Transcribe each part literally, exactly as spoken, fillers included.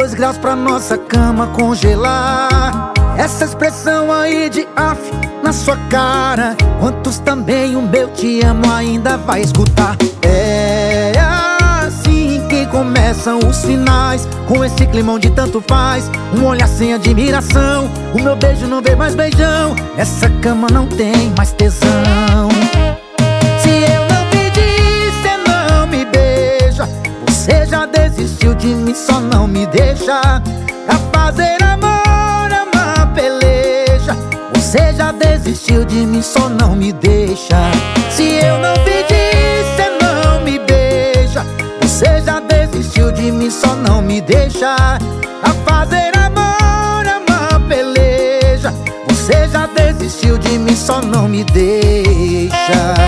dois graus pra nossa cama congelar. Essa expressão aí de af na sua cara, quantos também o meu te amo ainda vai escutar. É assim que começam os finais, com esse climão de tanto faz, um olhar sem admiração. O meu beijo não vê mais beijão, essa cama não tem mais tesão. Se eu não pedir, cê não me beija. Você já desistiu de mim, só não me deixa a fazer amor, uma peleja. Você já desistiu de mim, só não me deixa. Se eu não pedir, cê não me beija. Você já desistiu de mim, só não me deixa a fazer amor, uma peleja. Você já desistiu de mim, só não me deixa.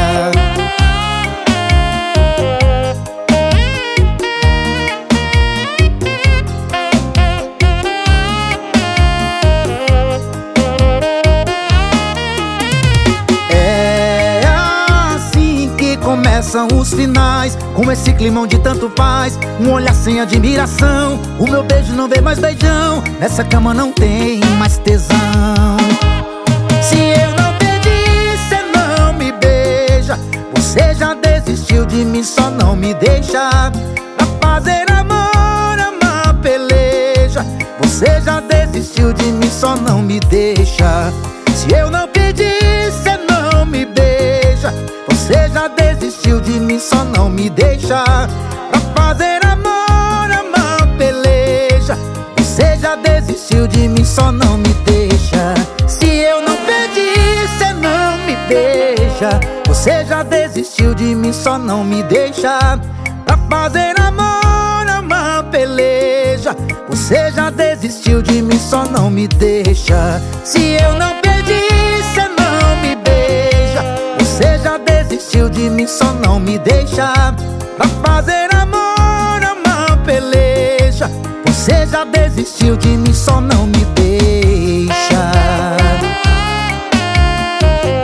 Começam os finais, com esse climão de tanto faz, um olhar sem admiração. O meu beijo não vê mais beijão, nessa cama não tem mais tesão. Se eu não pedir, cê não me beija. Você já desistiu de mim, só não me deixa a fazer amor, uma peleja. Você já desistiu de mim, só não me deixa. Se eu não pedir, cê não me beija. Você já desistiu de mim, só não me deixa pra fazer amor, uma peleja. Você já desistiu de mim, só não me deixa. Se eu não pedir, cê não me beija. Você já desistiu de mim, só não me deixa pra fazer amor, uma peleja. Você já desistiu de mim, só não me deixa. Se eu não pedir, cê não me beija. Você já desistiu de mim, só não me deixa pra fazer amor, uma peleja. Você já desistiu de mim, só não me deixa.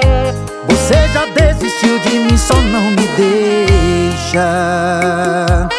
Você já desistiu de mim, só não me deixa.